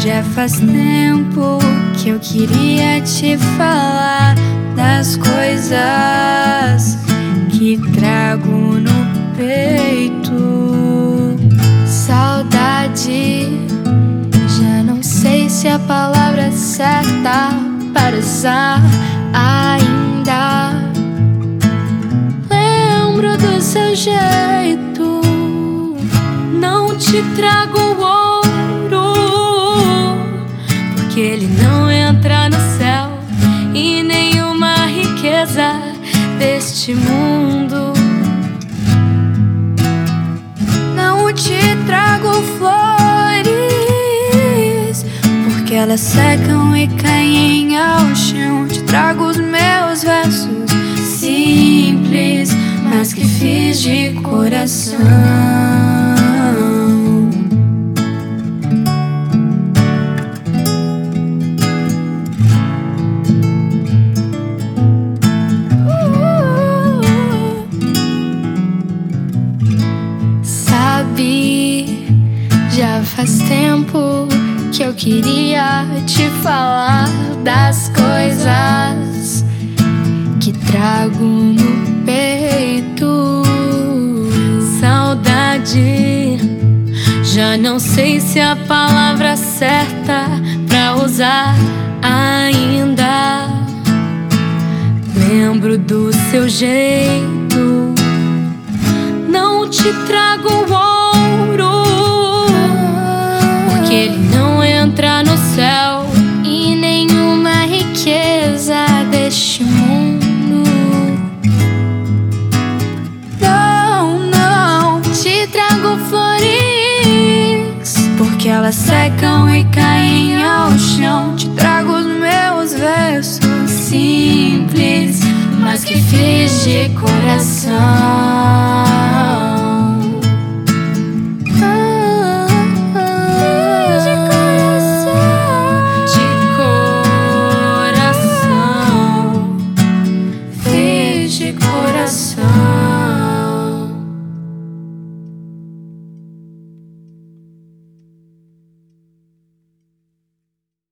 Já faz tempo que eu queria te falar das coisas que trago no peito. Saudade, já não sei se a palavra é certa para usar ainda. Lembro do seu jeito, não te trago ouro, porque ele não entra no céu, e nenhuma riqueza deste mundo. Não te trago flores, porque elas secam e caem ao chão. Te trago os meus versos simples, mas que fiz de coração. Já faz tempo que eu queria te falar das coisas que trago no peito. Saudade, já não sei se a palavra certa pra usar ainda. Lembro do seu jeito, não te trago ouro, porque ele não entra no céu, e nenhuma riqueza deste mundo. Não, não te trago flores, porque elas secam e caem ao chão. Te trago os meus versos simples, mas que fiz de coração.